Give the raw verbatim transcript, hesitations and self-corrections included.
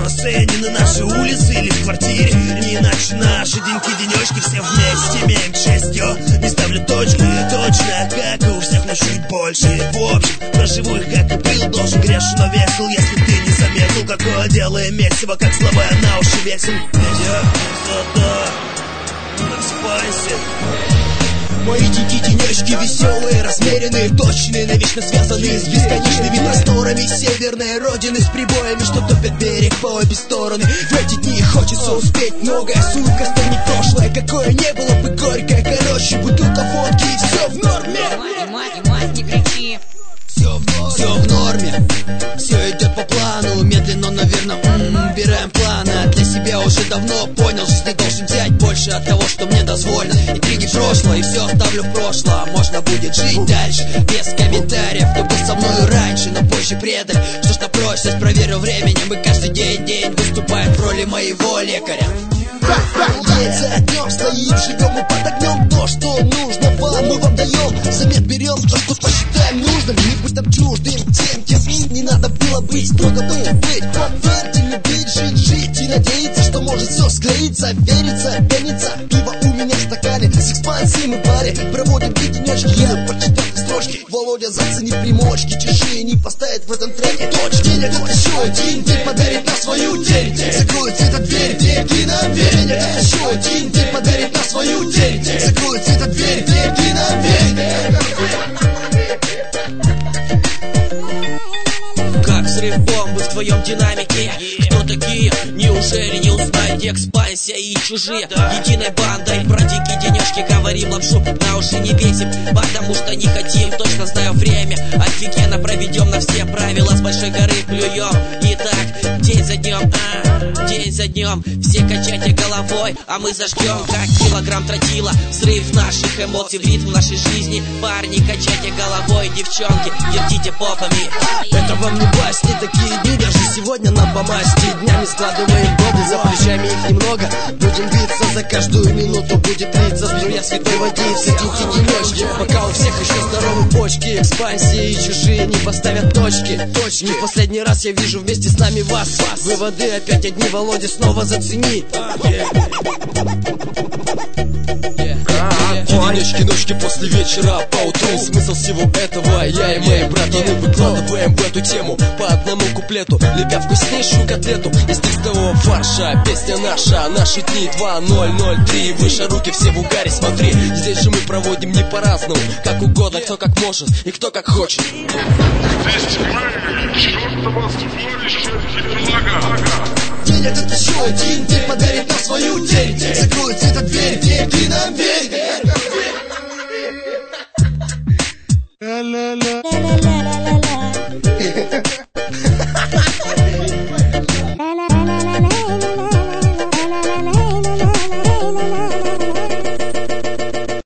шоссе, ни на нашей улице или в квартире. Не иначе наши деньки-денечки все вместе имеем к счастью. Не ставлю точку, я точно, как и у всех, но чуть больше. В общем, проживу их, как и был, должен грешу, но весел. Если ты не заметил, какое делаем месиво, как слова я на уши весел. Я кто-то просыпайся. Мои деньки-денечки веселые, размеренные, точные, навечно связанные с бесконечными просторами северной родины, с прибоями, что топят берег по обе стороны. В эти дни хочется успеть многое, сука, вспомнить прошлое, какое не было бы горькое. Короче, бутылка водки и все в норме. Мать, мать, мать, не кричи. Все в норме, все в норме. Все идет по плану, медленно, наверное, м-м, убираем планы. А для себя уже давно понял, жизнь не должен взять больше от того, что мне дозволено. Интриги прошлого, и все оставлю в прошлом. Можно будет жить дальше, без комментариев. Кто был со мною раньше, но позже предали. Что ж напросись, проверю временем. И каждый день, день выступает в роли моего лекаря. День за днем стоим, живем и под огнем. То, что нужно вам, мы вам даем. Замет берем, то, что посчитаем нужным. Не будь там чуждым тем, кем не надо было быть. Строго быть, быть, поверьте, любить, жить, жить. И надеяться, что может все склеиться. Вериться, пениться, пиво у меня в стакане. С экспансией мы в баре проводим денечки. Я прочитал строчки, Володя зацени примочки. Чужие не поставят в этом треке точки. Нет, это еще один день подарит нам свою тень. Закроется эта дверь, деньги нам верь. Это еще один день подарит нам свою тень. Закроется эта дверь, деньги нам верь. Как взрыв бомбы в твоем динамике. Кто такие? Неужели не узнаете? Экспансия и чужие единой бандой. Про деньги, денежки говорим, лапшу на уши не весим, потому что не хотим. Точно знаю время, офигенно проведем на все правила. С большой горы плюем. Итак, день за днем, а, день за днем. Все качайте головой, а мы зажгем, как килограмм тротила. Взрыв наших эмоций в ритм нашей жизни. Парни, качайте головой, девчонки, вертите попами. Это вам не басни, такие дни даже сегодня нам по масти. Днями складываем годы, за плечами их немного. Будем биться за каждую минуту, будет литься струя святой водицы. Деньги-денечки, пока у всех еще здоровы почки. Экспансии и чужие не поставят точки. Точки, не в последний раз я вижу вместе с нами вас. Выводы опять одни, Володя, снова зацени. Денечки, ночки после вечера по утру. Смысл всего этого я и мои братаны выкладываем в эту тему по одному куплету, лепя вкуснейшую котлету из текстового фарша. Песня наша, наши дни два ноль ноль три. Выше руки все в угаре, смотри. Здесь же мы проводим не по-разному, как угодно, кто как может и кто как хочет. День этот еще один день подарит нам свою тень. Закроется эта дверь, деньги нам верь.